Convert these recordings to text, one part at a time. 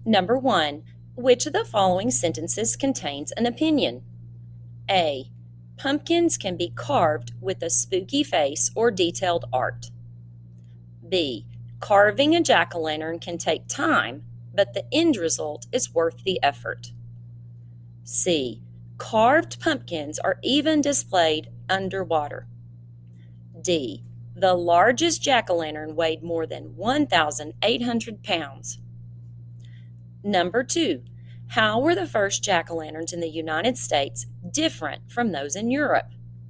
Number 1. Which of the following sentences contains an opinion? A. Pumpkins can be carved with a spooky face or detailed art. B. Carving a jack-o'-lantern can take time, but the end result is worth the effort. C. Carved pumpkins are even displayed underwater. D. The largest jack-o'-lantern weighed more than 1,800 pounds. Number 2. How were the first jack-o'-lanterns in the United States different from those in Europe?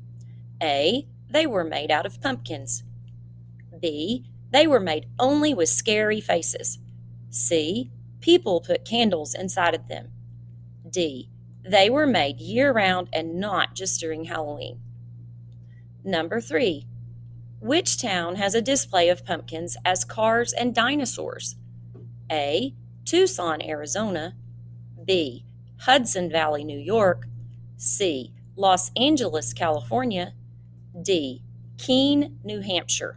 A. They were made out of pumpkins. B. They were made only with scary faces. C. People put candles inside of them. D. They were made year-round and not just during Halloween. Number 3. Which town has a display of pumpkins as cars and dinosaurs? A. Tucson, Arizona. B. Hudson Valley, New York. C. Los Angeles, California. D. Keene, New Hampshire.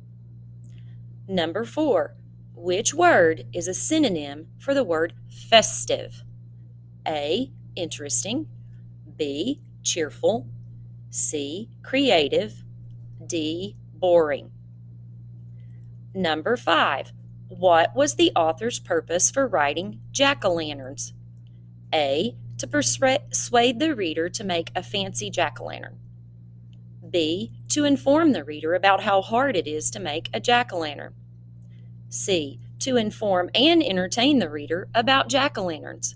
Number 4. Which word is a synonym for the word festive? A. Interesting. B. Cheerful. C. Creative. D. Boring. Number 5. What was the author's purpose for writing jack-o'-lanterns? A. To persuade the reader to make a fancy jack-o'-lantern. B. To inform the reader about how hard it is to make a jack-o'-lantern. C. To inform and entertain the reader about jack-o'-lanterns.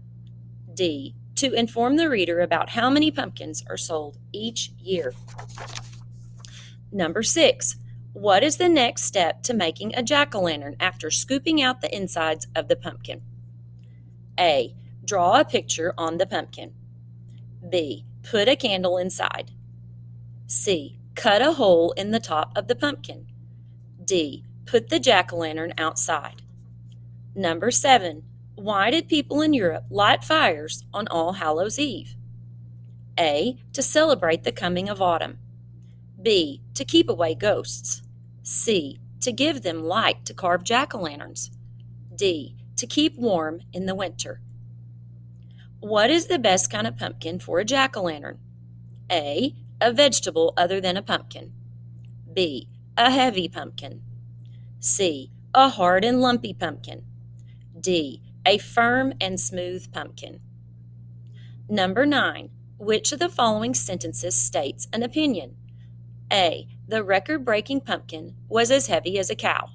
D. To inform the reader about how many pumpkins are sold each year. Number 6. What is the next step to making a jack-o'-lantern after scooping out the insides of the pumpkin? A. Draw a picture on the pumpkin. B. Put a candle inside. C. Cut a hole in the top of the pumpkin. D. Put the jack-o'-lantern outside. Number 7. Why did people in Europe light fires on All Hallows' Eve? A. To celebrate the coming of autumn. B. To keep away ghosts. C. To give them light to carve jack-o'-lanterns. D. To keep warm in the winter. What is the best kind of pumpkin for a jack-o'-lantern? A. A vegetable other than a pumpkin. B. A heavy pumpkin. C. A hard and lumpy pumpkin. D. A firm and smooth pumpkin. Number 9. Which of the following sentences states an opinion? A. The record-breaking pumpkin was as heavy as a cow.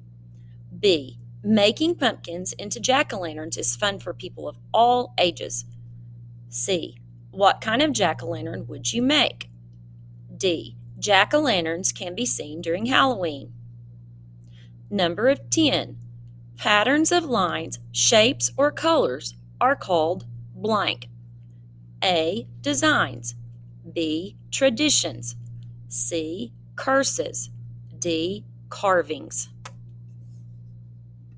B. Making pumpkins into jack-o'-lanterns is fun for people of all ages. C. What kind of jack-o'-lantern would you make? D. Jack-o'-lanterns can be seen during Halloween. Number 10. Patterns of lines, shapes, or colors are called blank. A. Designs. B. Traditions. C. Curses. D. Carvings.